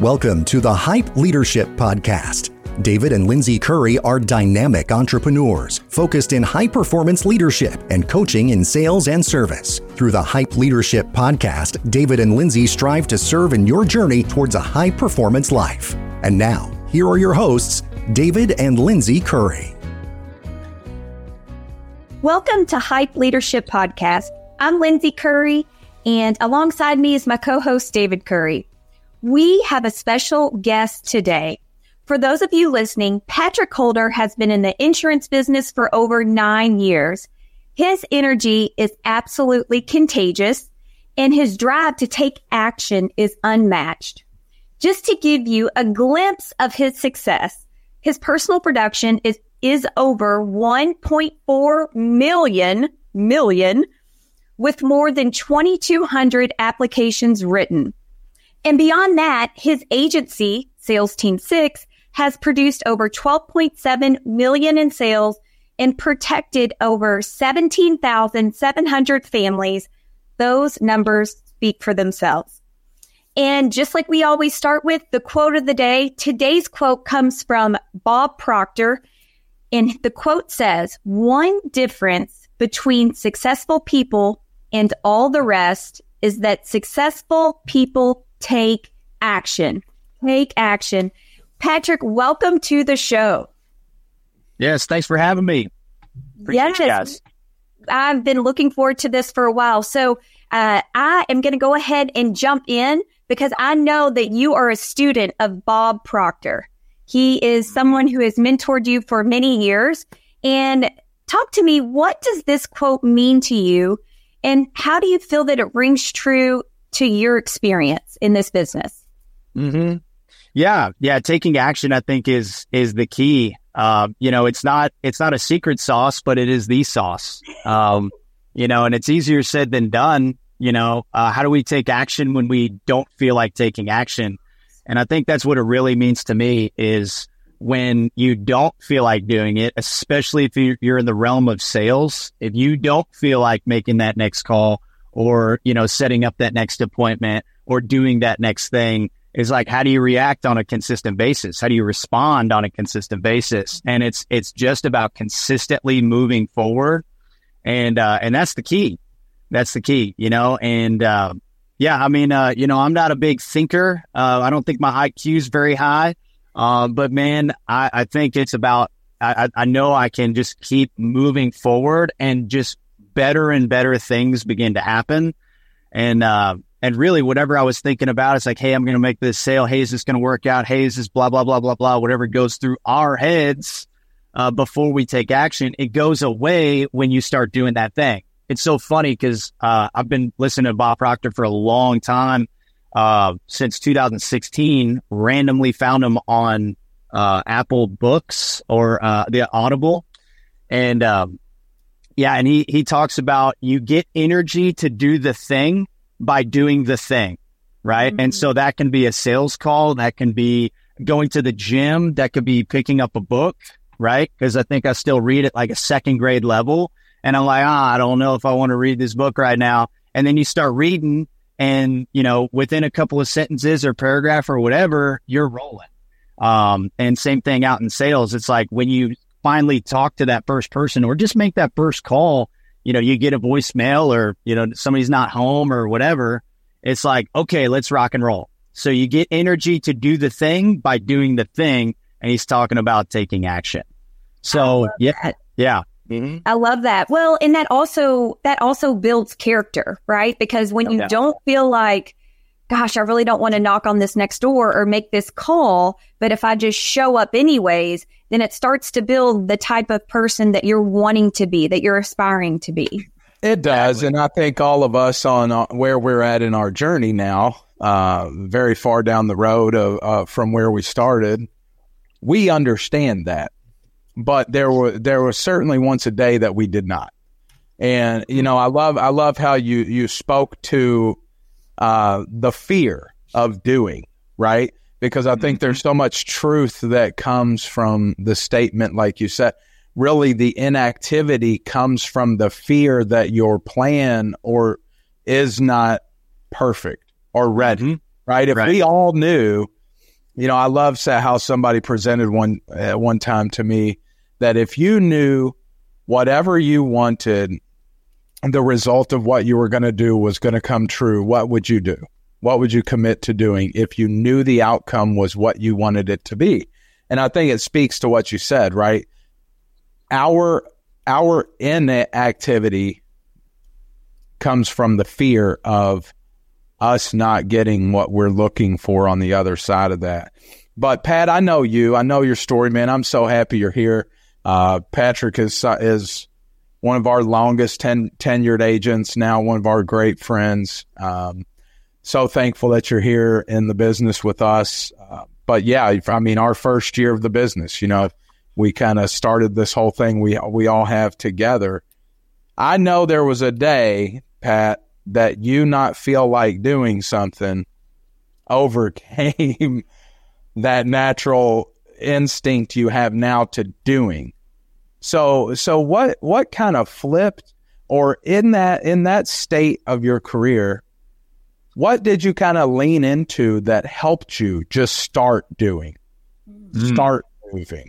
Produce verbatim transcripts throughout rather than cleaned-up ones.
Welcome to the Hype Leadership Podcast. David and Lindsay Curry are dynamic entrepreneurs focused in high-performance leadership and coaching in sales and service. Through the Hype Leadership Podcast, David and Lindsay strive to serve in your journey towards a high-performance life. And now, here are your hosts, David and Lindsay Curry. Welcome to Hype Leadership Podcast. I'm Lindsay Curry, and alongside me is my co-host, David Curry. We have a special guest today. For those of you listening, Patrick Holder has been in the insurance business for over nine years. His energy is absolutely contagious, and his drive to take action is unmatched. Just to give you a glimpse of his success, his personal production is, is over one point four million, million, with more than twenty-two hundred applications written. And beyond that, his agency, Sales Team Six, has produced over twelve point seven million in sales and protected over seventeen thousand seven hundred families. Those numbers speak for themselves. And just like we always start with the quote of the day, today's quote comes from Bob Proctor. And the quote says, "One difference between successful people and all the rest is that successful people take action." Take action. Patrick, welcome to the show. Yes, thanks for having me. Appreciate you guys. I've been looking forward to this for a while. So uh, I am going to go ahead and jump in because I know that you are a student of Bob Proctor. He is someone who has mentored you for many years. And talk to me, what does this quote mean to you? And how do you feel that it rings true to your experience in this business? Mm-hmm. Yeah. Yeah. Taking action, I think is, is the key. Um, you know, it's not, it's not a secret sauce, but it is the sauce. Um, you know, and it's easier said than done. You know, uh, how do we take action when we don't feel like taking action? And I think that's what it really means to me is when you don't feel like doing it, especially if you're in the realm of sales, if you don't feel like making that next call or, you know, setting up that next appointment or doing that next thing, is like, how do you react on a consistent basis? How do you respond on a consistent basis? And it's, it's just about consistently moving forward. And, uh, and that's the key. That's the key, you know? And, uh, yeah, I mean, uh, you know, I'm not a big thinker. Uh, I don't think my I Q is very high. Uh, but man, I, I think it's about, I, I know I can just keep moving forward and just better and better things begin to happen. And, uh, And really, whatever I was thinking about, it's like, hey, I'm going to make this sale. Hey, is this going to work out? Hey, is this blah, blah, blah, blah, blah, whatever goes through our heads uh, before we take action, it goes away when you start doing that thing. It's so funny because uh, I've been listening to Bob Proctor for a long time, uh, since two thousand sixteen, randomly found him on uh, Apple Books or uh, the Audible. And um, yeah, and he, he talks about you get energy to do the thing by doing the thing, right? Mm-hmm. And so that can be a sales call. That can be going to the gym. That could be picking up a book, right? Because I think I still read at like a second grade level. And I'm like, ah, I don't know if I want to read this book right now. And then you start reading and, you know, within a couple of sentences or paragraph or whatever, you're rolling. Um, and same thing out in sales. It's like when you finally talk to that first person or just make that first call, you know, you get a voicemail or, you know, somebody's not home or whatever. It's like, okay, let's rock and roll. So you get energy to do the thing by doing the thing. And he's talking about taking action. So yeah, that. yeah. Mm-hmm. I love that. Well, and that also, that also builds character, right? Because when you yeah. don't feel like, gosh, I really don't want to knock on this next door or make this call, but if I just show up anyways, then it starts to build the type of person that you're wanting to be, that you're aspiring to be. It does. And I think all of us on uh, where we're at in our journey now, uh, very far down the road of, uh, from where we started, we understand that. But there were, there was certainly once a day that we did not. And, you know, I love, I love how you, you spoke to uh, the fear of doing, right? Because I think there's so much truth that comes from the statement, like you said. Really, the inactivity comes from the fear that your plan or is not perfect or ready, mm-hmm. right? If right. we all knew You know, I love how somebody presented one uh, one time to me that if you knew whatever you wanted, the result of what you were going to do was going to come true, what would you do? What would you commit to doing if you knew the outcome was what you wanted it to be? And I think it speaks to what you said, right? Our our inactivity comes from the fear of us not getting what we're looking for on the other side of that. But Pat, I know you. I know your story, man. I'm so happy you're here. Uh, Patrick is is one of our longest ten, tenured agents, now one of our great friends. Um, so thankful that you're here in the business with us. Uh, but yeah, I mean, our first year of the business, you know, we kind of started this whole thing we we all have together. I know there was a day, Pat, that you not feel like doing something overcame that natural instinct you have now to doing. So, so what, what kind of flipped, or in that, in that state of your career, what did you kind of lean into that helped you just start doing, mm. start moving?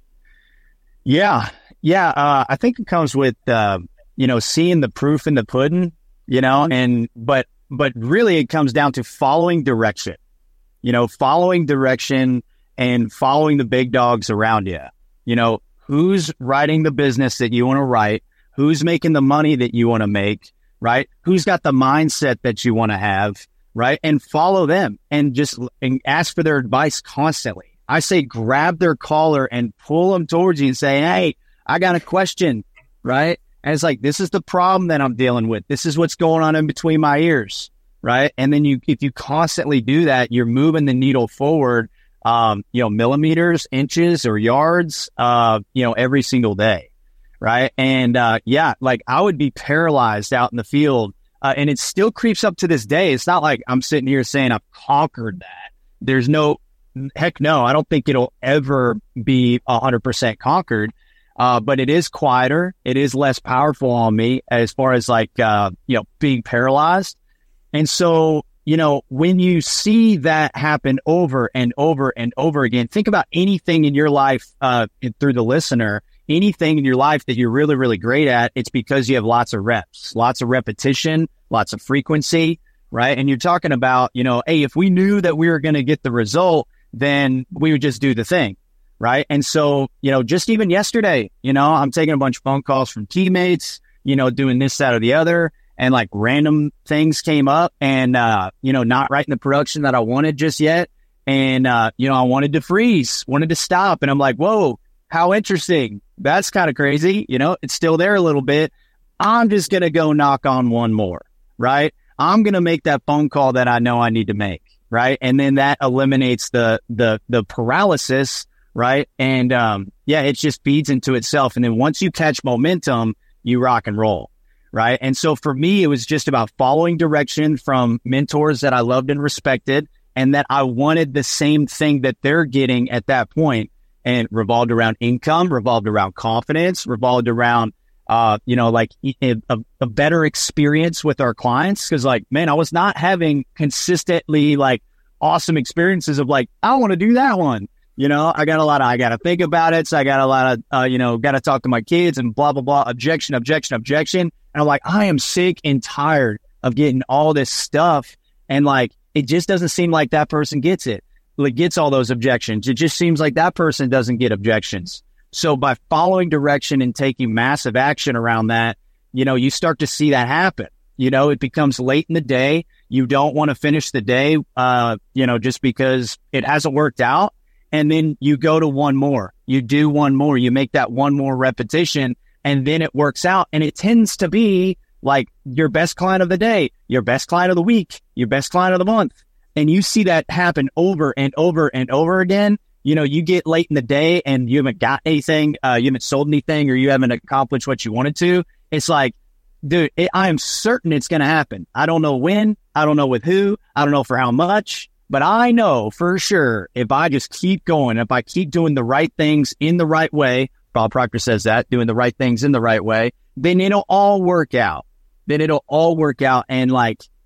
Yeah. Yeah. Uh, I think it comes with, uh, you know, seeing the proof in the pudding, you know, and, but, but really it comes down to following direction, you know, following direction and following the big dogs around you. You know, who's writing the business that you want to write? Who's making the money that you want to make, right? Who's got the mindset that you want to have, right? And follow them and just and ask for their advice constantly. I say grab their collar and pull them towards you and say, hey, I got a question, right? And it's like, this is the problem that I'm dealing with. This is what's going on in between my ears, right? And then you, if you constantly do that, you're moving the needle forward, um, you know, millimeters, inches, or yards, uh, you know, every single day, right? And uh, yeah, like I would be paralyzed out in the field, uh, and it still creeps up to this day. It's not like I'm sitting here saying I've conquered that. There's no, heck no, I don't think it'll ever be one hundred percent conquered. Uh, but it is quieter. It is less powerful on me as far as like, uh, you know, being paralyzed. And so, you know, when you see that happen over and over and over again, think about anything in your life, uh, through the listener, anything in your life that you're really, really great at. It's because you have lots of reps, lots of repetition, lots of frequency, right? And you're talking about, you know, hey, if we knew that we were going to get the result, then we would just do the thing. Right. And so, you know, just even yesterday, you know, I'm taking a bunch of phone calls from teammates, you know, doing this, that, or the other. And like random things came up and, uh, you know, not writing the production that I wanted just yet. And, uh, you know, I wanted to freeze, wanted to stop. And I'm like, whoa, how interesting. That's kind of crazy. You know, it's still there a little bit. I'm just going to go knock on one more. Right. I'm going to make that phone call that I know I need to make. Right. And then that eliminates the, the, the paralysis. Right. And, um, yeah, it just feeds into itself. And then once you catch momentum, you rock and roll. Right. And so for me, it was just about following direction from mentors that I loved and respected, and that I wanted the same thing that they're getting at that point, and revolved around income, revolved around confidence, revolved around, uh, you know, like a, a better experience with our clients. Cause like, man, I was not having consistently like awesome experiences of like, I want to do that one. You know, I got a lot of, I got to think about it. So I got a lot of, uh, you know, got to talk to my kids and blah, blah, blah, objection, objection, objection. And I'm like, I am sick and tired of getting all this stuff. And like, it just doesn't seem like that person gets it. Like gets all those objections. It just seems like that person doesn't get objections. So by following direction and taking massive action around that, you know, you start to see that happen. You know, it becomes late in the day. You don't want to finish the day, uh, you know, just because it hasn't worked out. And then you go to one more, you do one more, you make that one more repetition, and then it works out. And it tends to be like your best client of the day, your best client of the week, your best client of the month. And you see that happen over and over and over again. You know, you get late in the day and you haven't got anything, uh, you haven't sold anything, or you haven't accomplished what you wanted to. It's like, dude, it, I am certain it's going to happen. I don't know when, I don't know with who, I don't know for how much. But I know for sure if I just keep going, if I keep doing the right things in the right way, Bob Proctor says that, doing the right things in the right way, then it'll all work out. Then it'll all work out. And like,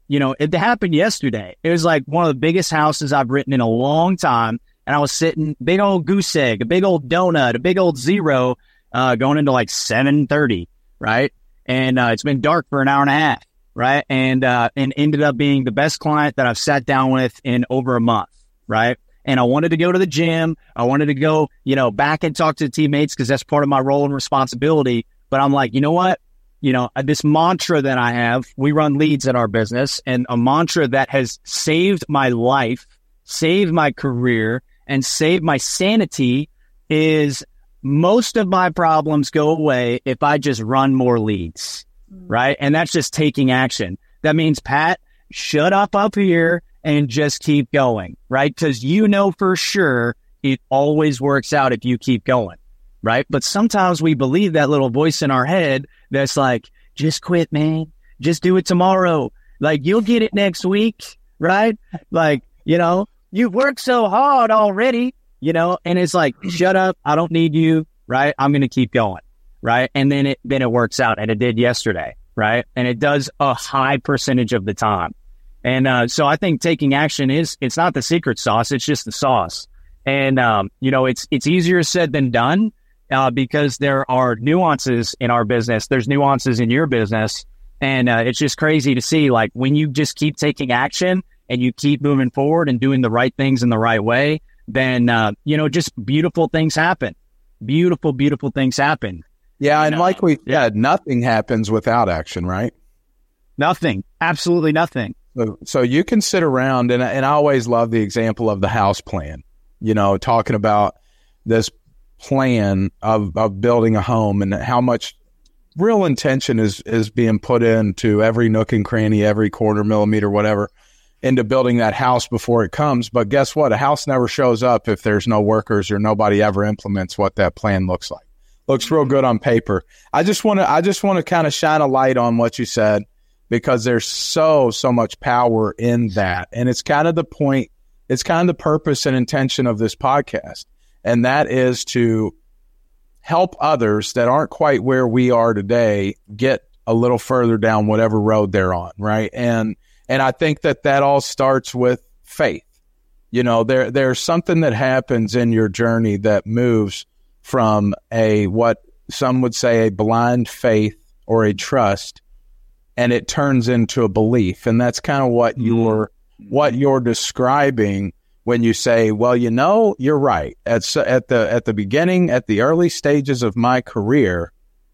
you know, it happened yesterday. It was like one of the biggest houses I've written in a long time. And I was sitting, big old goose egg, a big old donut, a big old zero, uh, going into like seven thirty, right? And uh, it's been dark for an hour and a half, right? And uh, and ended up being the best client that I've sat down with in over a month, right? And I wanted to go to the gym. I wanted to go, you know, back and talk to the teammates because that's part of my role and responsibility. But I'm like, you know what? You know, this mantra that I have, we run leads in our business, and a mantra that has saved my life, saved my career, and saved my sanity is most of my problems go away if I just run more leads, right? And that's just taking action. That means, Pat, shut up up here and just keep going, right? Because you know for sure it always works out if you keep going, right? But sometimes we believe that little voice in our head that's like, just quit, man. Just do it tomorrow. Like, you'll get it next week, right? Like, you know, you worked so hard already, you know, and it's like, shut up. I don't need you, right? I'm going to keep going, right? And then it, then it works out, and it did yesterday, right? And it does a high percentage of the time. And uh, so I think taking action is, it's not the secret sauce. It's just the sauce. And, um, you know, it's, it's easier said than done uh, because there are nuances in our business. There's nuances in your business. And uh, it's just crazy to see, like, when you just keep taking action and you keep moving forward and doing the right things in the right way, then, uh, you know, just beautiful things happen. Beautiful, beautiful things happen. Yeah. And you know, like we said, nothing happens without action, right? Nothing. Absolutely nothing. So, so you can sit around, and, and I always love the example of the house plan, you know, talking about this plan of, of building a home and how much real intention is, is being put into every nook and cranny, every quarter millimeter, whatever, into building that house before it comes. But guess what? A house never shows up if there's no workers or nobody ever implements what that plan looks like. Looks real good on paper. I just want to, I just want to kind of shine a light on what you said, because there's so, so much power in that. And it's kind of the point, it's kind of the purpose and intention of this podcast. And that is to help others that aren't quite where we are today get a little further down whatever road they're on, right? And And I think that that all starts with faith. You know, there there's something that happens in your journey that moves from a, what some would say, a blind faith or a trust, and it turns into a belief. And that's kind of what you're, what you're describing when you say, well, you know, you're right. At, at the, at the beginning, at the early stages of my career,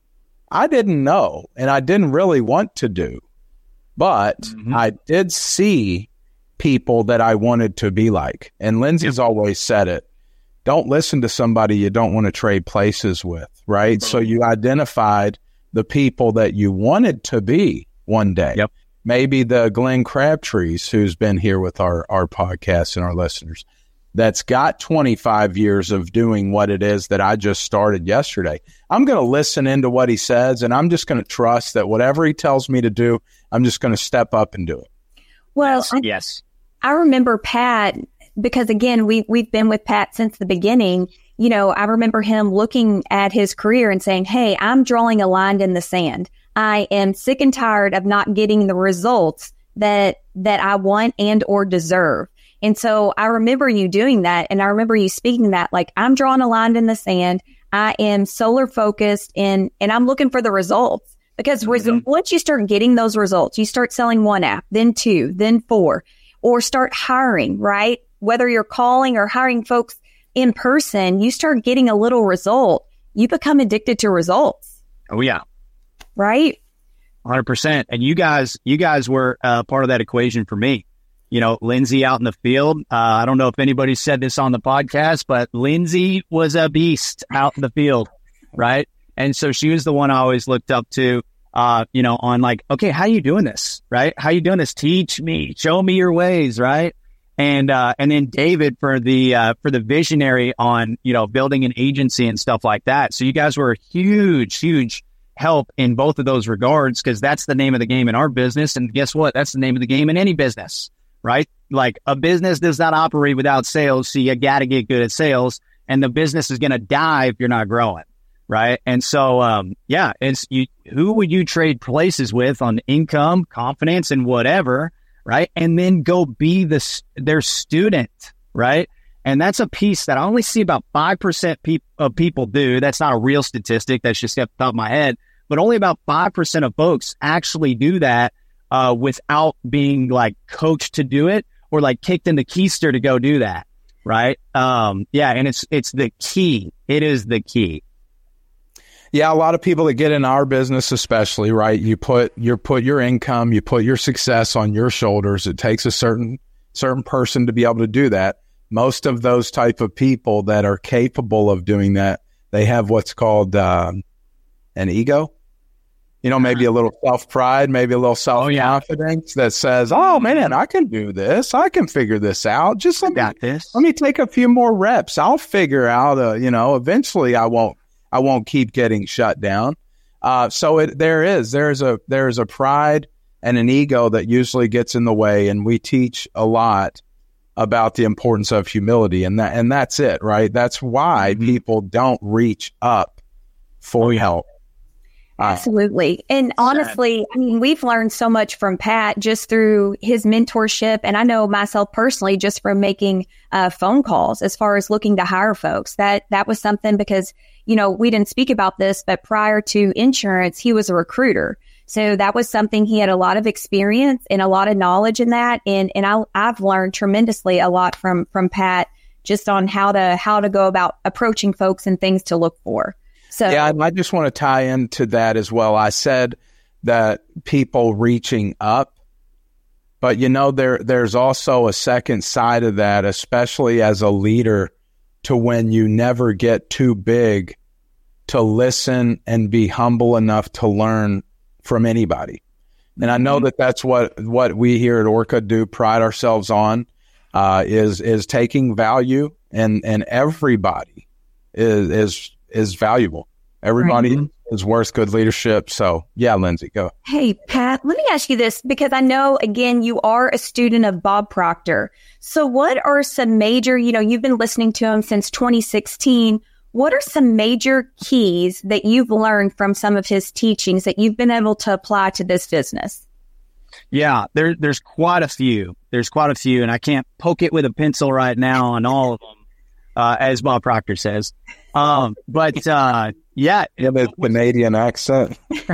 I didn't know, and I didn't really want to do. But mm-hmm. I did see people that I wanted to be like. And Lindsay's yep. always said it. Don't listen to somebody you don't want to trade places with, right? Mm-hmm. So you identified the people that you wanted to be one day. Yep. Maybe the Glenn Crabtrees, who's been here with our, our podcast and our listeners, that's got twenty-five years of doing what it is that I just started yesterday. I'm going to listen into what he says, and I'm just going to trust that whatever he tells me to do, I'm just going to step up and do it. Well, yes. I, yes. I remember Pat, because again, we, we've been with Pat since the beginning. You know, I remember him looking at his career and saying, hey, I'm drawing a line in the sand. I am sick and tired of not getting the results that, that I want and or deserve. And so I remember you doing that. And I remember you speaking that, like, I'm drawing a line in the sand. I am solar focused and, and I'm looking for the results, because mm-hmm. once you start getting those results, you start selling one app, then two, then four, or start hiring, right? Whether you're calling or hiring folks in person, you start getting a little result. You become addicted to results. Oh yeah. Right. one hundred percent. And you guys, you guys were uh, part of that equation for me. You know, Lindsay out in the field. Uh, I don't know if anybody said this on the podcast, but Lindsay was a beast out in the field, right? And so she was the one I always looked up to, uh, you know, on like, okay, how you doing this, right? How you doing this? Teach me, show me your ways, right? And uh, and then David for the uh, for the visionary on, you know, building an agency and stuff like that. So you guys were a huge, huge help in both of those regards, because that's the name of the game in our business. And guess what? That's the name of the game in any business. Right? Like, a business does not operate without sales. So you got to get good at sales, and the business is going to die if you're not growing. right? And so, um, yeah, it's you. Who would you trade places with on income, confidence, and whatever, right? And then go be the their student, right? And that's a piece that I only see about five percent pe- of people do. That's not a real statistic. That's just off the top of my head. But only about five percent of folks actually do that uh, without being like coached to do it or like kicked in the keister to go do that, right? Um, yeah, and it's it's the key. It is the key. Yeah, a lot of people that get in our business especially, right? You put you put your income, you put your success on your shoulders. It takes a certain certain person to be able to do that. Most of those type of people that are capable of doing that, they have what's called um, an ego. You know, maybe a little self-pride, maybe a little self-confidence that says, oh, man, I can do this. I can figure this out. Just let me, got this. Let me take a few more reps. I'll figure out, uh, you know, eventually I won't I won't keep getting shut down. Uh, so it, there is, there's a, there's a pride and an ego that usually gets in the way. And we teach a lot about the importance of humility, and that, and that's it, right? That's why mm-hmm. people don't reach up for help. Absolutely. And honestly, I mean, we've learned so much from Pat just through his mentorship. And I know myself personally, just from making uh, phone calls as far as looking to hire folks, that that was something because, you know, we didn't speak about this, but prior to insurance, he was a recruiter. So that was something he had a lot of experience and a lot of knowledge in that. And, and I, I've learned tremendously a lot from, from Pat just on how to, how to go about approaching folks and things to look for. So, yeah, I just want to tie into that as well. I said that people reaching up, but you know, there there's also a second side of that, especially as a leader, to when you never get too big to listen and be humble enough to learn from anybody. And I know mm-hmm. that that's what, what we here at Orca do pride ourselves on, uh, is is taking value, and, and everybody is is is valuable. Everybody right. is worth good leadership. So yeah, Lindsay, go. Hey, Pat, let me ask you this, because I know, again, you are a student of Bob Proctor. So what are some major, you know, you've been listening to him since twenty sixteen. What are some major keys that you've learned from some of his teachings that you've been able to apply to this business? Yeah, there, there's quite a few. There's quite a few, and I can't poke it with a pencil right now on all of them. Uh, as Bob Proctor says. Um, but, uh, yeah. Yeah, the Canadian accent.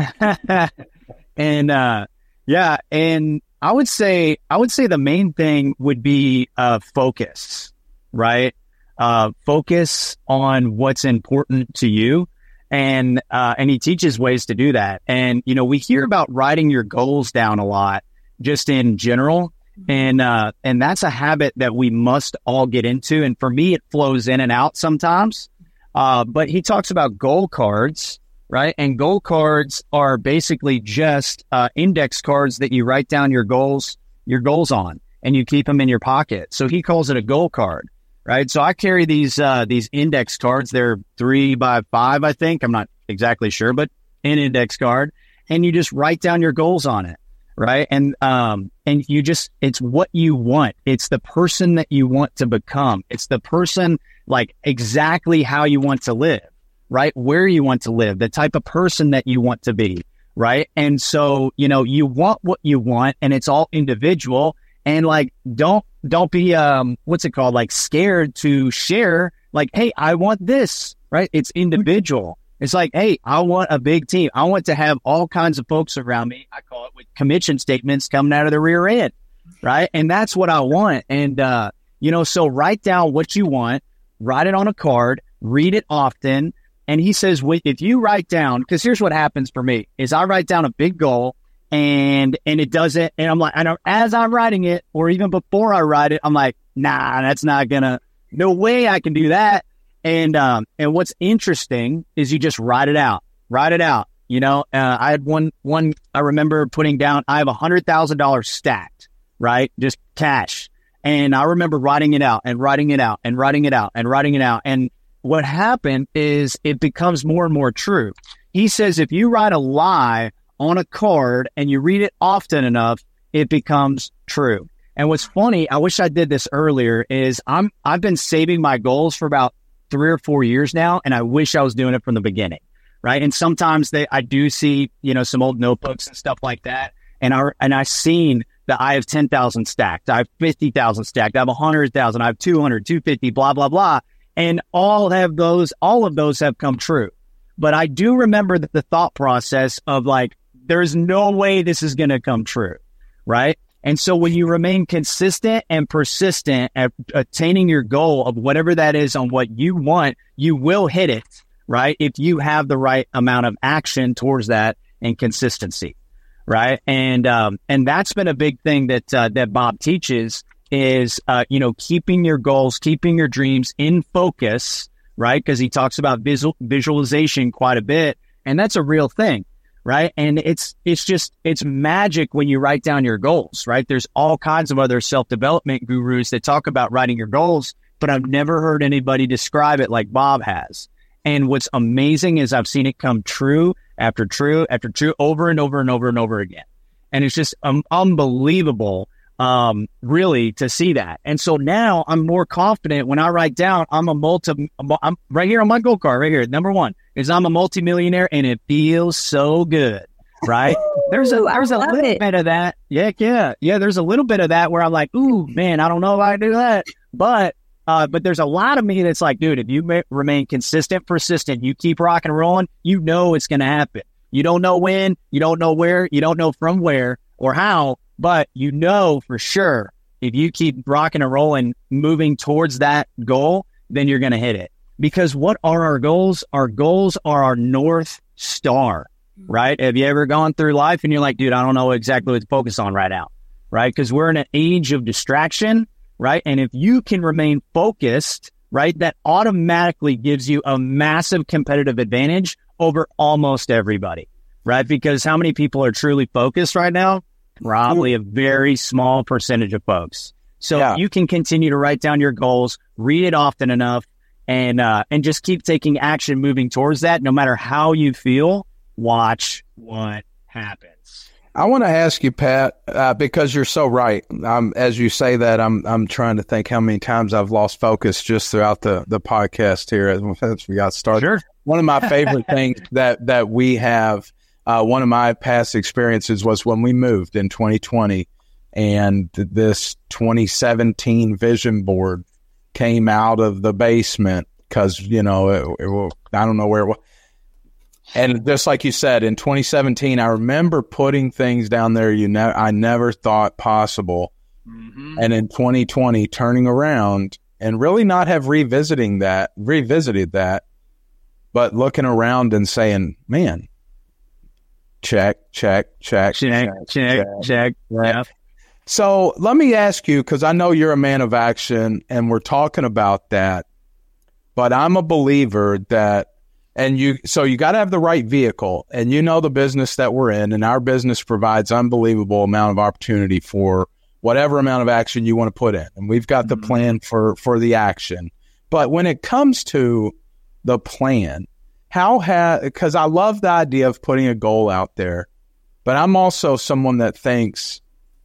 and, uh, yeah. And I would say, I would say the main thing would be, uh, focus, right? Uh, focus on what's important to you. And, uh, and he teaches ways to do that. And, you know, we hear about writing your goals down a lot, just in general. And, uh, and that's a habit that we must all get into. And for me, it flows in and out sometimes. Uh, but he talks about goal cards, right? And goal cards are basically just, uh, index cards that you write down your goals, your goals on, and you keep them in your pocket. So he calls it a goal card, right? So I carry these, uh, these index cards. They're three by five, I think. I'm not exactly sure, but an index card, and you just write down your goals on it. Right. And, um, and you just, it's what you want. It's the person that you want to become. It's the person, like exactly how you want to live, right? Where you want to live, the type of person that you want to be. Right. And so, you know, you want what you want, and it's all individual, and like, don't, don't be, um, what's it called? Like scared to share, like, hey, I want this, right? It's individual. It's like, hey, I want a big team. I want to have all kinds of folks around me. I call it with commission statements coming out of the rear end, right? And that's what I want. And, uh, you know, so write down what you want, write it on a card, read it often. And he says, if you write down, because here's what happens for me, is I write down a big goal, and, and it doesn't, and I'm like, I know, as I'm writing it, or even before I write it, I'm like, nah, that's not gonna, no way I can do that. And, um, and what's interesting is you just write it out, write it out. You know, uh, I had one, one, I remember putting down, I have a hundred thousand dollars stacked, right? Just cash. And I remember writing it out and writing it out and writing it out and writing it out. And what happened is it becomes more and more true. He says, if you write a lie on a card and you read it often enough, it becomes true. And what's funny, I wish I did this earlier, is I'm, I've been saving my goals for about three or four years now, and I wish I was doing it from the beginning, right? And sometimes they, I do see, you know, some old notebooks and stuff like that, and I and I've seen that I have ten thousand stacked, I have fifty thousand stacked, I have one hundred thousand, I have two hundred, two hundred fifty, blah, blah, blah, and all have those, all of those have come true. But I do remember that the thought process of like, there's no way this is going to come true, right? And so when you remain consistent and persistent at attaining your goal of whatever that is on what you want, you will hit it, right? If you have the right amount of action towards that and consistency, right? And um, and that's been a big thing that uh, that Bob teaches is, uh, you know, keeping your goals, keeping your dreams in focus, right? Because he talks about visual, visualization quite a bit, and that's a real thing, right? And it's it's just, it's magic when you write down your goals, right? There's all kinds of other self-development gurus that talk about writing your goals, but I've never heard anybody describe it like Bob has. And what's amazing is I've seen it come true after true after true over and over and over and over again. And it's just um, unbelievable, um, really, to see that. And so now I'm more confident when I write down, I'm a multi, I'm right here on my goal card, right here. Number one is I'm a multimillionaire, and it feels so good, right? There's a, there's a little it. bit of that. Yeah, yeah, yeah. There's a little bit of that where I'm like, ooh, man, I don't know if I can do that. But, uh, but there's a lot of me that's like, dude, if you ma- remain consistent, persistent, you keep rocking and rolling, you know it's going to happen. You don't know when, you don't know where, you don't know from where or how, but you know for sure if you keep rocking and rolling, moving towards that goal, then you're going to hit it. Because what are our goals? Our goals are our North Star, right? Have you ever gone through life and you're like, dude, I don't know exactly what to focus on right now, right? Because we're in an age of distraction, right? And if you can remain focused, right, that automatically gives you a massive competitive advantage over almost everybody, right? Because how many people are truly focused right now? Probably a very small percentage of folks. So yeah. You can continue to write down your goals, read it often enough, and uh, and just keep taking action moving towards that. No matter how you feel, watch what happens. I want to ask you, Pat, uh, because you're so right. Um, as you say that, I'm I'm trying to think how many times I've lost focus just throughout the, the podcast here as we got started. Sure. One of my favorite things that, that we have, uh, one of my past experiences was when we moved in twenty twenty, and this twenty seventeen vision board came out of the basement because, you know, it, it, I don't know where it was. And just like you said, in twenty seventeen, I remember putting things down there you ne- I never thought possible. Mm-hmm. And in twenty twenty, turning around and really not have revisiting that, revisited that, but looking around and saying, man, check, check, check, check, check, check, check. Yeah. So let me ask you, because I know you're a man of action and we're talking about that, but I'm a believer that, and you, so you got to have the right vehicle, and you know the business that we're in, and our business provides unbelievable amount of opportunity for whatever amount of action you want to put in. And we've got the mm-hmm. plan for, for the action. But when it comes to the plan, how have, because I love the idea of putting a goal out there, but I'm also someone that thinks,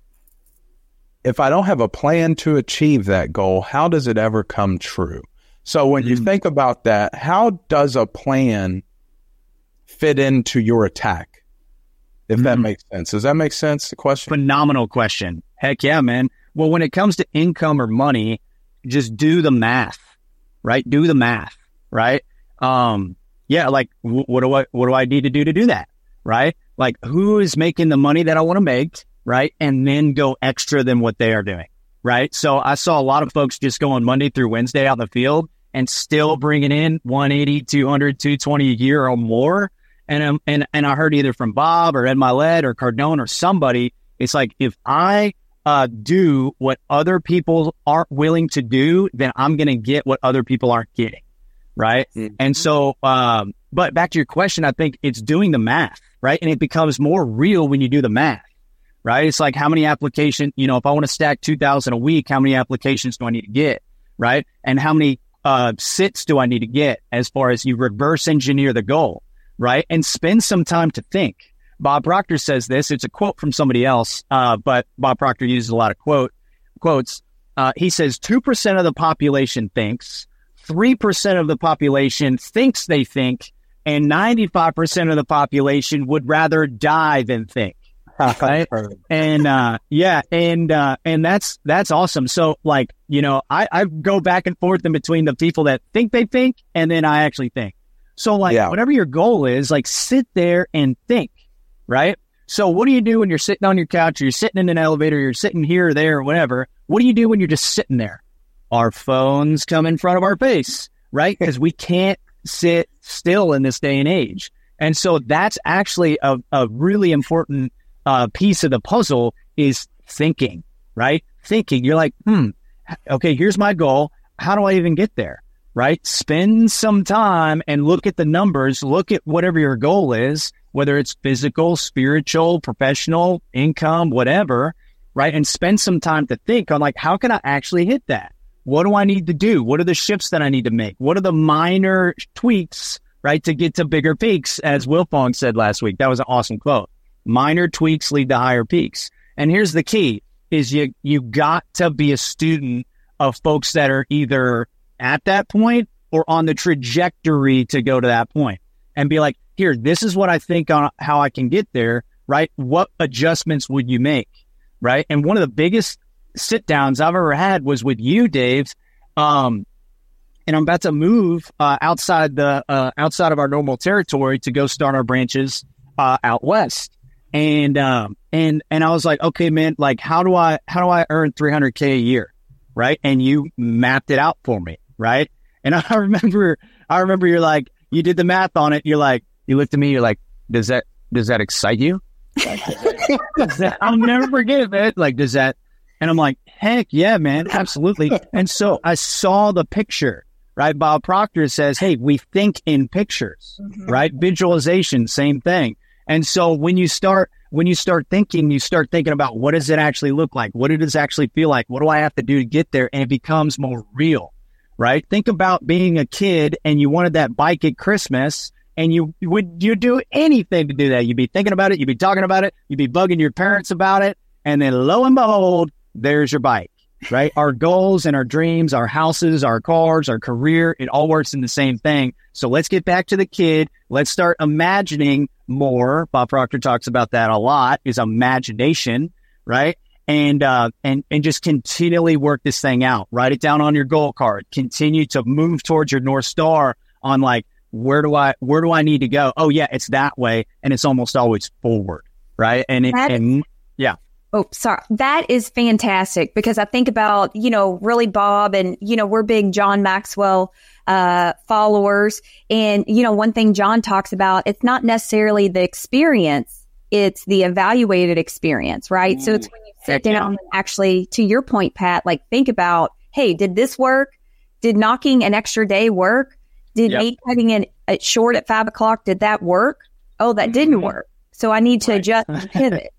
if I don't have a plan to achieve that goal, how does it ever come true? So when you think about that, how does a plan fit into your attack? If mm-hmm. that makes sense. Does that make sense, the question? Phenomenal question. Heck yeah, man. Well, when it comes to income or money, just do the math, right? Do the math, right? Um, yeah, like w- what do I, what do I need to do to do that, right? Like who is making the money that I want to make, right? And then go extra than what they are doing. Right. So I saw a lot of folks just going Monday through Wednesday out in the field and still bringing in one eighty, two hundred, two twenty a year or more. And, um, and, and I heard either from Bob or Ed Milet or Cardone or somebody, it's like, if I, uh, do what other people aren't willing to do, then I'm going to get what other people aren't getting. Right. Mm-hmm. And so, um, but back to your question, I think it's doing the math, right? And it becomes more real when you do the math. Right? It's like, how many applications, you know, if I want to stack two thousand a week, how many applications do I need to get? Right? And how many uh, sits do I need to get as far as you reverse engineer the goal? Right? And spend some time to think. Bob Proctor says this. It's a quote from somebody else, uh, but Bob Proctor uses a lot of quote quotes. Uh, he says, two percent of the population thinks, three percent of the population thinks they think, and ninety-five percent of the population would rather die than think. Right? And, uh, yeah, and, uh, and that's, that's awesome. So like, you know, I, I go back and forth in between the people that think they think, and then I actually think. So like, yeah. whatever your goal is, like sit there and think, right? So what do you do when you're sitting on your couch, or you're sitting in an elevator, you're sitting here or there or whatever? What do you do when you're just sitting there? Our phones come in front of our face, right? Because we can't sit still in this day and age. And so that's actually a, a really important uh, piece of the puzzle is thinking, right? Thinking. You're like, hmm, okay, here's my goal. How do I even get there, right? Spend some time and look at the numbers, look at whatever your goal is, whether it's physical, spiritual, professional, income, whatever, right? And spend some time to think on like, how can I actually hit that? What do I need to do? What are the shifts that I need to make? What are the minor tweaks, right, to get to bigger peaks, as Wilfong said last week? That was an awesome quote. Minor tweaks lead to higher peaks. And here's the key, is you you got to be a student of folks that are either at that point or on the trajectory to go to that point, and be like, here, this is what I think on how I can get there, right? What adjustments would you make, right? And one of the biggest sit downs I've ever had was with you, Dave. Um, and I'm about to move uh, outside the uh, outside of our normal territory to go start our branches uh, out west. And um, and and I was like, okay, man, like how do I how do I earn three hundred K a year, right? And you mapped it out for me, right? And I remember, I remember you're like, you did the math on it. You're like, you looked at me, you're like, does that does that excite you? Like, does that, I'll never forget it, man. Like, does that? And I'm like, heck yeah, man, absolutely. And so I saw the picture, right? Bob Proctor says, hey, we think in pictures, mm-hmm. right? Visualization, same thing. And so when you start, when you start thinking, you start thinking about what does it actually look like? What does it actually feel like? What do I have to do to get there? And it becomes more real, right? Think about being a kid and you wanted that bike at Christmas, and you would, you do anything to do that. You'd be thinking about it. You'd be talking about it. You'd be bugging your parents about it. And then lo and behold, there's your bike, right? Our goals and our dreams, our houses, our cars, our career, it all works in the same thing. So let's get back to the kid. Let's start imagining more. Bob Proctor talks about that a lot, is imagination, right? And, uh, and, and just continually work this thing out. Write it down on your goal card. Continue to move towards your North Star on like, where do I, where do I need to go? Oh yeah, it's that way. And it's almost always forward, right? And it, and yeah. Oh, sorry. That is fantastic, because I think about, you know, really Bob and, you know, we're big John Maxwell uh, followers. And, you know, one thing John talks about, it's not necessarily the experience, it's the evaluated experience, right? Mm, so it's when you sit down and actually, to your point, Pat, like think about, hey, did this work? Did knocking an extra day work? Did yep. me cutting it at short at five o'clock, did that work? Oh, that didn't work. So I need to right. adjust and pivot.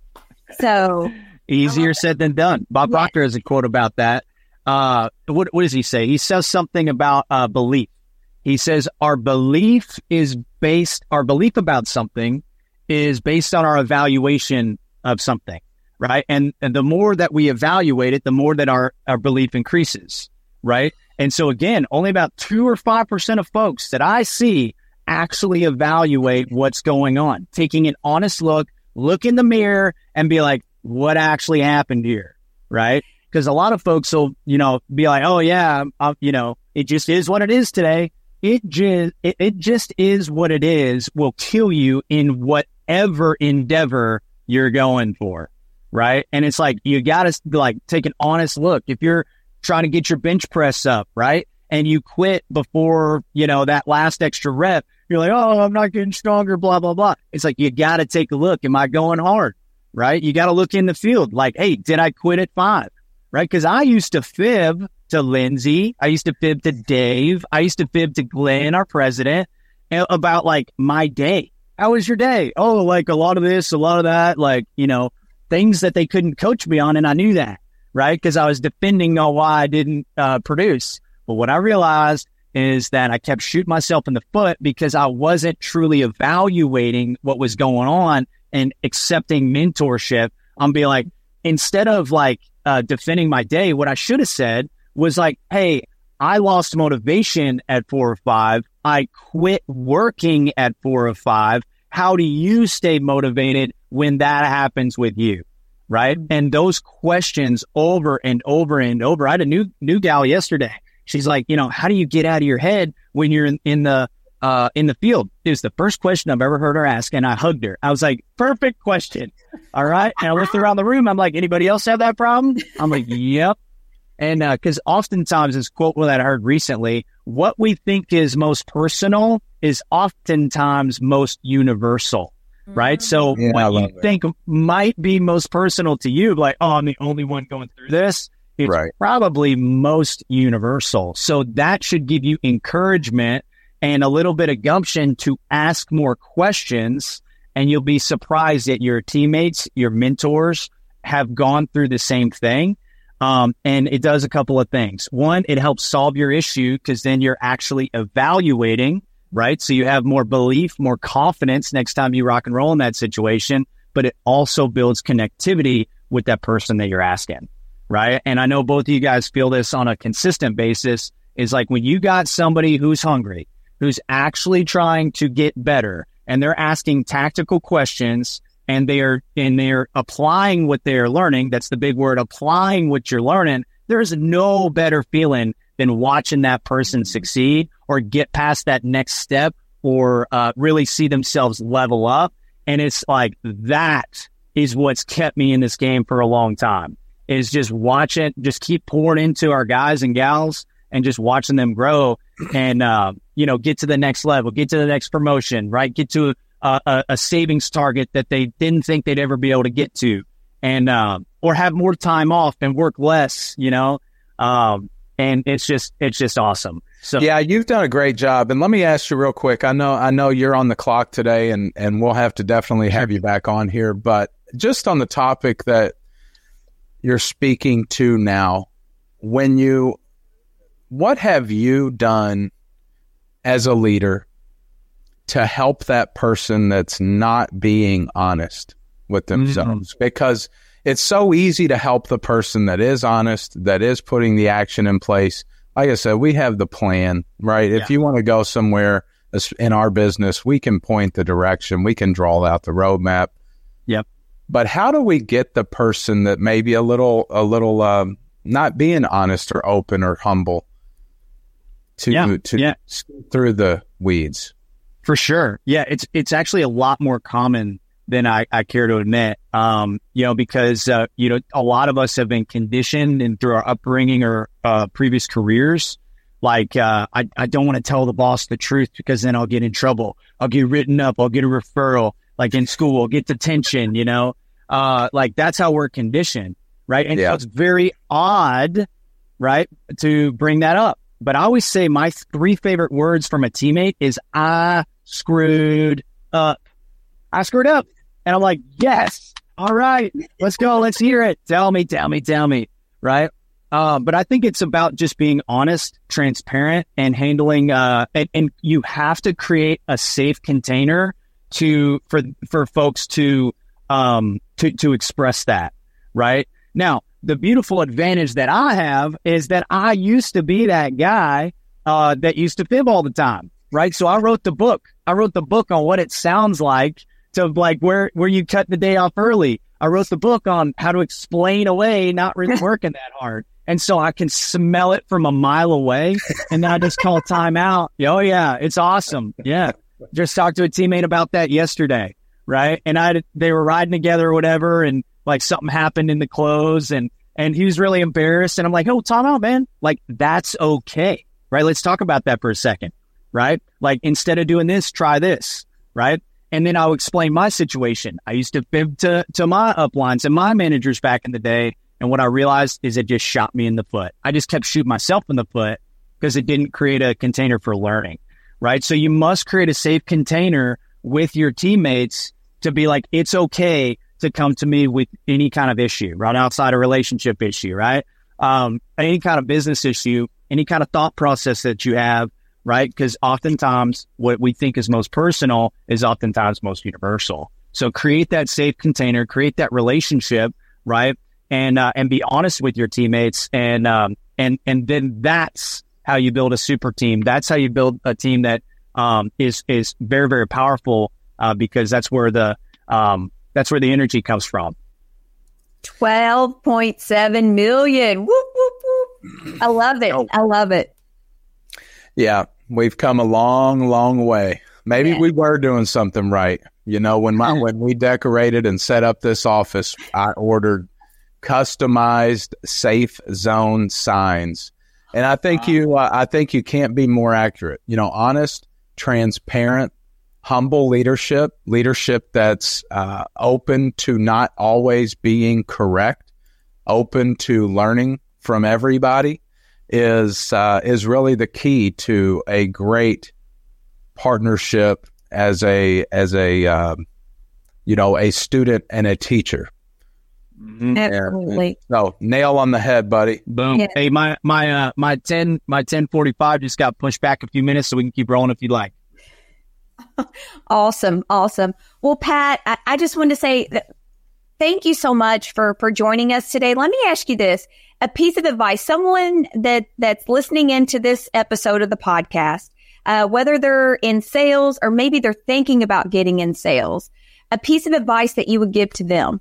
So easier said than done. Bob yeah. Proctor has a quote about that. Uh, what, what does he say? He says something about uh, belief. He says our belief is based, our belief about something is based on our evaluation of something, right? And, and the more that we evaluate it, the more that our, our belief increases, right? And so again, only about two or five percent of folks that I see actually evaluate what's going on, taking an honest look, look in the mirror and be like, what actually happened here, right? Because a lot of folks will, you know, be like, oh yeah, I'm, you know, it just is what it is today. It just, it, it just is what it is will kill you in whatever endeavor you're going for, right? And it's like, you got to like take an honest look. If you're trying to get your bench press up, right? And you quit before, you know, that last extra rep, you're like, oh, I'm not getting stronger, blah, blah, blah. It's like, you got to take a look. Am I going hard? Right? You got to look in the field. Like, hey, did I quit at five? Right? Because I used to fib to Lindsay. I used to fib to Dave. I used to fib to Glenn, our president, about like my day. How was your day? Oh, like a lot of this, a lot of that, like, you know, things that they couldn't coach me on. And I knew that, right? Because I was defending on why I didn't uh, produce. But what I realized is that I kept shooting myself in the foot because I wasn't truly evaluating what was going on and accepting mentorship. I'm being like, instead of like uh, defending my day, what I should have said was like, hey, I lost motivation at four or five. I quit working at four or five. How do you stay motivated when that happens with you? Right. And those questions over and over and over. I had a new, new gal yesterday. She's like, you know, how do you get out of your head when you're in, in the, uh, in the field? It was the first question I've ever heard her ask. And I hugged her. I was like, perfect question. All right. And I looked around the room. I'm like, anybody else have that problem? I'm like, yep. And, uh, cause oftentimes this quote that I heard recently, what we think is most personal is oftentimes most universal. Right. So yeah, what you it. think might be most personal to you, like, oh, I'm the only one going through this. It's right. probably most universal. So that should give you encouragement and a little bit of gumption to ask more questions. And you'll be surprised that your teammates, your mentors have gone through the same thing. Um, and it does a couple of things. One, it helps solve your issue because then you're actually evaluating. Right. So you have more belief, more confidence next time you rock and roll in that situation, but it also builds connectivity with that person that you're asking. Right. And I know both of you guys feel this on a consistent basis is like when you got somebody who's hungry, who's actually trying to get better and they're asking tactical questions and they're, and they're applying what they're learning. That's the big word, applying what you're learning. There's no better feeling than watching that person succeed or get past that next step or uh, really see themselves level up. And it's like, that is what's kept me in this game for a long time, is just watch it, just keep pouring into our guys and gals and just watching them grow and, uh, you know, get to the next level, get to the next promotion, right? Get to a, a, a savings target that they didn't think they'd ever be able to get to and, uh, or have more time off and work less, you know? Um, And it's just, it's just awesome. So yeah, you've done a great job. And let me ask you real quick. I know, I know you're on the clock today and, and we'll have to definitely have you back on here, but just on the topic that you're speaking to now, when you, what have you done as a leader to help that person that's not being honest with themselves? Mm-hmm. Because it's so easy to help the person that is honest, that is putting the action in place. Like I said, we have the plan, right? Yeah. If you want to go somewhere in our business, we can point the direction. We can draw out the roadmap. Yep. But how do we get the person that may be a little, a little, um, not being honest or open or humble to, yeah. to yeah. through the weeds? For sure. Yeah. It's, it's actually a lot more common than I, I care to admit, um, you know, because, uh, you know, a lot of us have been conditioned and through our upbringing or uh, previous careers. Like, uh, I, I don't want to tell the boss the truth because then I'll get in trouble. I'll get written up. I'll get a referral, like in school, I'll get detention, you know, uh, like that's how we're conditioned. Right. And yeah. so it's very odd, right, to bring that up. But I always say my three favorite words from a teammate is I screwed up. I screwed up. And I'm like, yes. All right, let's go. Let's hear it. Tell me, tell me, tell me. Right. Uh, but I think it's about just being honest, transparent, and handling, uh, and, and you have to create a safe container to, for, for folks to, um, to, to express that. Right. Now, the beautiful advantage that I have is that I used to be that guy, uh, that used to fib all the time. Right. So I wrote the book. I wrote the book on what it sounds like to like where, where you cut the day off early. I wrote the book on how to explain away not really working that hard. And so I can smell it from a mile away. And then I just call time out. Oh, yeah, it's awesome. Yeah. Just talked to a teammate about that yesterday. Right. And I, they were riding together or whatever. And like something happened in the close and, and he was really embarrassed. And I'm like, oh, time out, man. Like, that's okay. Right. Let's talk about that for a second. Right. Like instead of doing this, try this. Right. And then I'll explain my situation. I used to fib to, to my uplines and my managers back in the day. And what I realized is it just shot me in the foot. I just kept shooting myself in the foot because it didn't create a container for learning, right? So you must create a safe container with your teammates to be like, it's okay to come to me with any kind of issue, right? Outside a relationship issue, right? Um, any kind of business issue, any kind of thought process that you have, right? Because oftentimes what we think is most personal is oftentimes most universal. So create that safe container, create that relationship, right? And, uh, and be honest with your teammates. And, um, and, and then that's how you build a super team. That's how you build a team that um, is is very, very powerful uh, because that's where the um, that's where the energy comes from. twelve point seven million. Whoop, whoop, whoop. I love it. I love it. Yeah, we've come a long, long way. Maybe Yeah. we were doing something right. You know, when my when we decorated and set up this office, I ordered customized safe zone signs. And I think you uh, I think you can't be more accurate. You know, honest, transparent, humble leadership, leadership that's uh, open to not always being correct, open to learning from everybody is uh, is really the key to a great partnership as a as a um, you know a student and a teacher. Mm-hmm. Absolutely. So nail on the head, buddy. Boom. Yeah. Hey, my my uh, my ten my ten forty five just got pushed back a few minutes, so we can keep rolling if you like. Awesome. Awesome. Well, Pat, I, I just wanted to say that thank you so much for, for joining us today. Let me ask you this, a piece of advice, someone that, that's listening into this episode of the podcast, uh, whether they're in sales or maybe they're thinking about getting in sales, a piece of advice that you would give to them.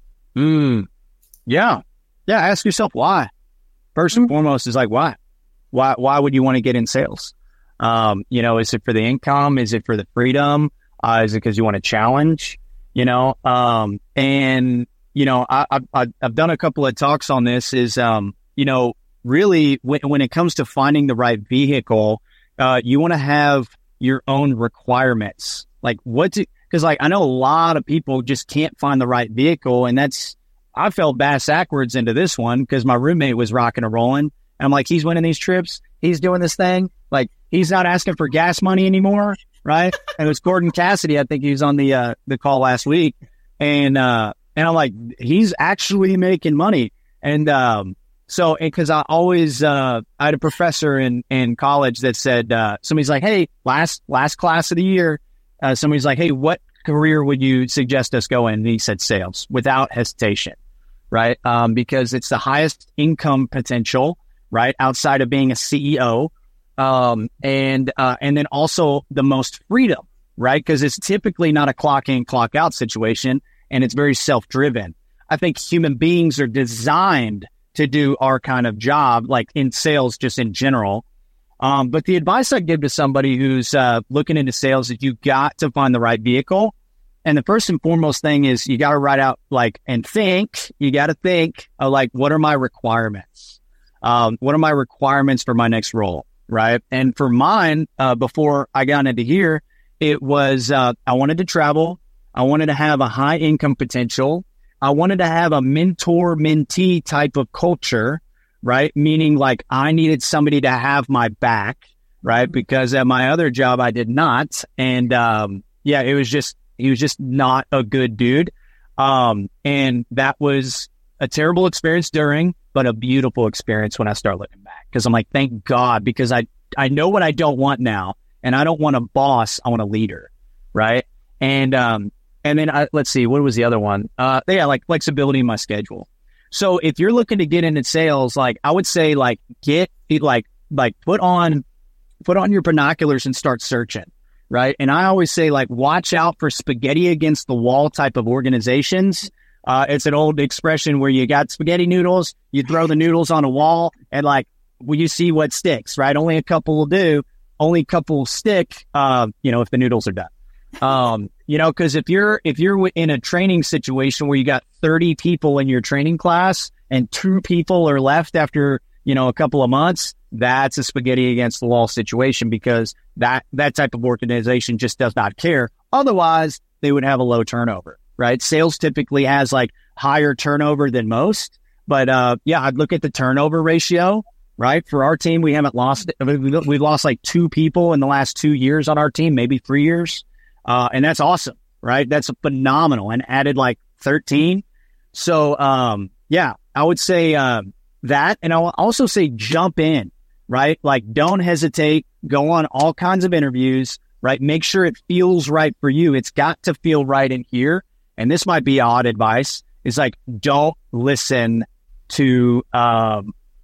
Mm. Yeah. Yeah. Ask yourself why. First and foremost is like, why? Why, why would you want to get in sales? Um, you know, is it for the income? Is it for the freedom? Uh, is it because you want to challenge? You know, um, and, you know, I, I, I've done a couple of talks on this is, um, you know, really when, when it comes to finding the right vehicle, uh, you want to have your own requirements. Like what do, cause like I know a lot of people just can't find the right vehicle. And that's, I fell bass backwards into this one because my roommate was rocking and rolling. And I'm like, he's winning these trips. He's doing this thing. Like he's not asking for gas money anymore. Right. And it was Gordon Cassidy. I think he was on the, uh, the call last week. And, uh, and I'm like, he's actually making money. And, um, so, and cause I always, uh, I had a professor in, in college that said, uh, somebody's like, hey, last, last class of the year, uh, somebody's like, hey, what career would you suggest us go in? And he said sales without hesitation. Right. Um, because it's the highest income potential, right? Outside of being a C E O. Um, and, uh, and then also the most freedom, right? Cause it's typically not a clock in, clock out situation and it's very self-driven. I think human beings are designed to do our kind of job, like in sales, just in general. Um, but the advice I give to somebody who's, uh, looking into sales is you got to find the right vehicle. And the first and foremost thing is you got to write out like, and think, you got to think of like, what are my requirements? Um, what are my requirements for my next role? Right. And for mine, uh, before I got into here, it was, uh, I wanted to travel. I wanted to have a high income potential. I wanted to have a mentor mentee type of culture, right? Meaning like I needed somebody to have my back, right? Because at my other job, I did not. And, um, yeah, it was just, he was just not a good dude. Um, and that was a terrible experience during, but a beautiful experience when I start looking back. Cause I'm like, thank God, because I, I know what I don't want now and I don't want a boss. I want a leader. Right. And, um, and then I, let's see, what was the other one? Uh, yeah, like flexibility in my schedule. So if you're looking to get into sales, like I would say like get like, like put on, put on your binoculars and start searching. Right. And I always say like, watch out for spaghetti against the wall type of organizations. Uh, it's an old expression where you got spaghetti noodles, you throw the noodles on a wall and like, well, you see what sticks, right? Only a couple will do. Only a couple will stick, uh, you know, if the noodles are done. Um, you know, cause if you're, if you're in a training situation where you got thirty people in your training class and two people are left after, you know, a couple of months, that's a spaghetti against the wall situation because that, that type of organization just does not care. Otherwise they would have a low turnover. Right. Sales typically has like higher turnover than most, but, uh, yeah, I'd look at the turnover ratio, right? For our team, we haven't lost, we've lost like two people in the last two years on our team, maybe three years. Uh, and that's awesome, right? That's phenomenal and added like thirteen. So, um, yeah, I would say, uh, that, and I'll also say jump in, right? Like don't hesitate, go on all kinds of interviews, right? Make sure it feels right for you. It's got to feel right in here. And this might be odd advice, is like, don't listen to, um,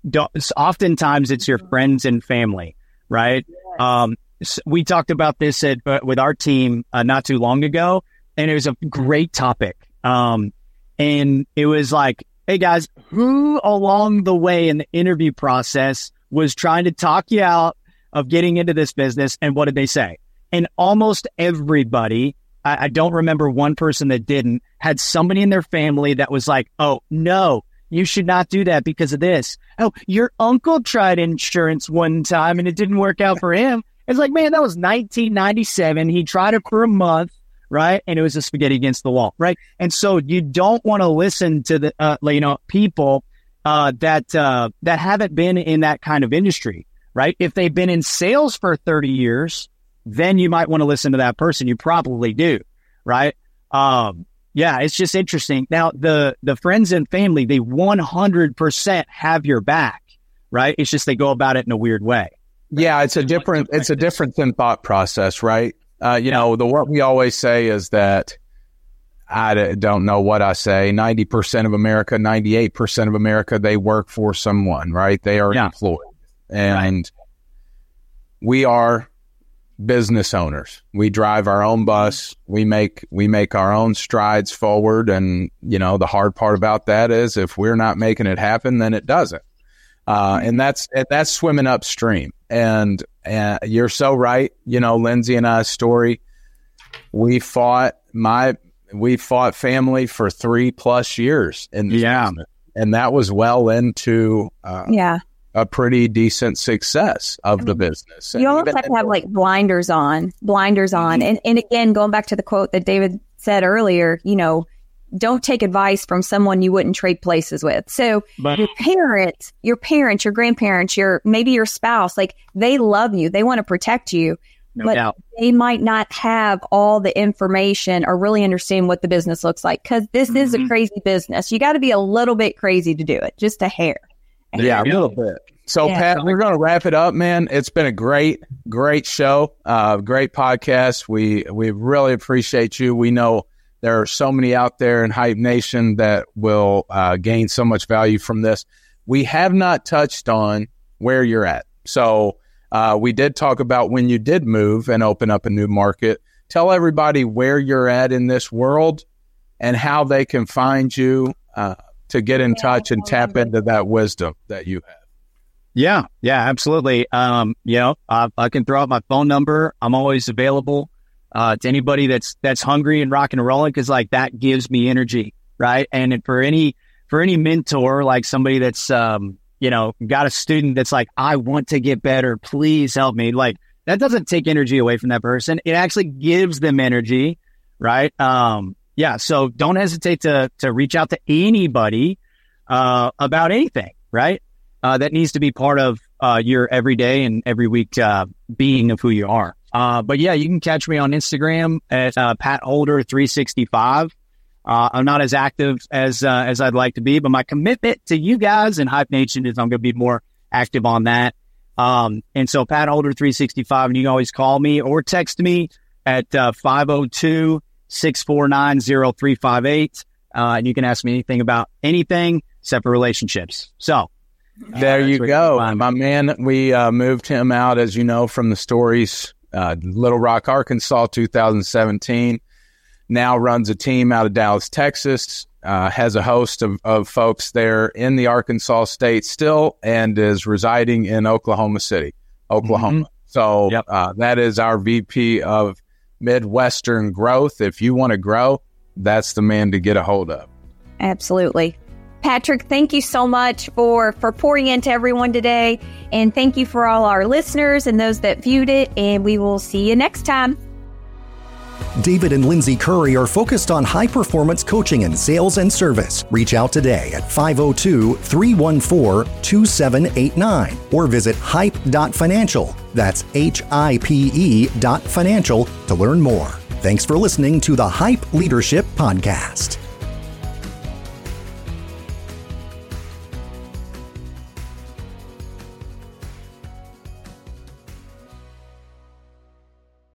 don't, oftentimes it's your friends and family, right? Yes. Um, so we talked about this at, uh, with our team uh, not too long ago, and it was a great topic. Um, and it was like, hey guys, who along the way in the interview process was trying to talk you out of getting into this business? And what did they say? And almost everybody, I, I don't remember one person that didn't, had somebody in their family that was like, oh, no, you should not do that because of this. Oh, your uncle tried insurance one time and it didn't work out for him. It's like, man, that was nineteen ninety-seven. He tried it for a month, right? And it was a spaghetti against the wall, right? And so you don't want to listen to the, uh, you know, people uh, that uh, that haven't been in that kind of industry, right? If they've been in sales for thirty years, then you might want to listen to that person. You probably do, right? Um, yeah, it's just interesting. Now, the the friends and family, they one hundred percent have your back, right? It's just they go about it in a weird way. Yeah, it's a different, it's a difference in thought process, right? Uh, you know, the what we always say is that I don't know what I say. ninety percent of America, ninety-eight percent of America, they work for someone, right? They are yeah. employed. And right. we are business owners. We drive our own bus. We make, we make our own strides forward. And, you know, the hard part about that is if we're not making it happen, then it doesn't. Uh, and that's, that's swimming upstream. And, and you're so right. You know, Lindsay and I's story, we fought my, we fought family for three plus years in this yeah. business. And that was well into, uh, yeah. a pretty decent success of I mean, the business. You almost have to have like blinders on, blinders on. And, and again, going back to the quote that David said earlier, you know, don't take advice from someone you wouldn't trade places with. So but, your parents, your parents, your grandparents, your, maybe your spouse, like they love you. They want to protect you, no but doubt. They might not have all the information or really understand what the business looks like. Cause this mm-hmm. is a crazy business. You got to be a little bit crazy to do it, just a hair. A yeah, hair. a little bit. So yeah. Pat, we're going to wrap it up, man. It's been a great, great show, uh, great podcast. We, we really appreciate you. We know there are so many out there in Hype Nation that will uh, gain so much value from this. We have not touched on where you're at. So uh, we did talk about when you did move and open up a new market. Tell everybody where you're at in this world and how they can find you uh, to get in yeah, touch and tap into that wisdom that you have. Yeah, yeah, absolutely. Um, you know, I, I can throw out my phone number. I'm always available. Uh, to anybody that's, that's hungry and rocking and rolling, cause like that gives me energy. Right. And for any, for any mentor, like somebody that's, um, you know, got a student that's like, I want to get better, please help me. Like that doesn't take energy away from that person. It actually gives them energy. Right. Um, yeah. So don't hesitate to, to reach out to anybody, uh, about anything. Right. Uh, that needs to be part of, uh, your everyday and every week, uh, being of who you are. Uh, but yeah, you can catch me on Instagram at uh, Pat Holder three sixty-five. Uh, I'm not as active as uh, as I'd like to be, but my commitment to you guys and Hype Nation is I'm going to be more active on that. Um, and so Pat Holder three sixty-five, and you can always call me or text me at uh, five oh two, six four nine, oh three five eight. Uh, and you can ask me anything about anything except for relationships. So there uh, you go, you my man. We uh, moved him out, as you know, from the stories. Uh, Little Rock, Arkansas, two thousand seventeen, now runs a team out of Dallas, Texas, uh, has a host of, of folks there in the Arkansas state still, and is residing in Oklahoma City, Oklahoma. Mm-hmm. So yep. uh, that is our V P of Midwestern growth. If you want to grow, that's the man to get a hold of. Absolutely. Patrick, thank you so much for, for pouring into everyone today. And thank you for all our listeners and those that viewed it. And we will see you next time. David and Lindsay Curry are focused on high-performance coaching in sales and service. Reach out today at five oh two, three one four, two seven eight nine or visit hype dot financial. That's H I P E dot financial to learn more. Thanks for listening to the Hype Leadership Podcast.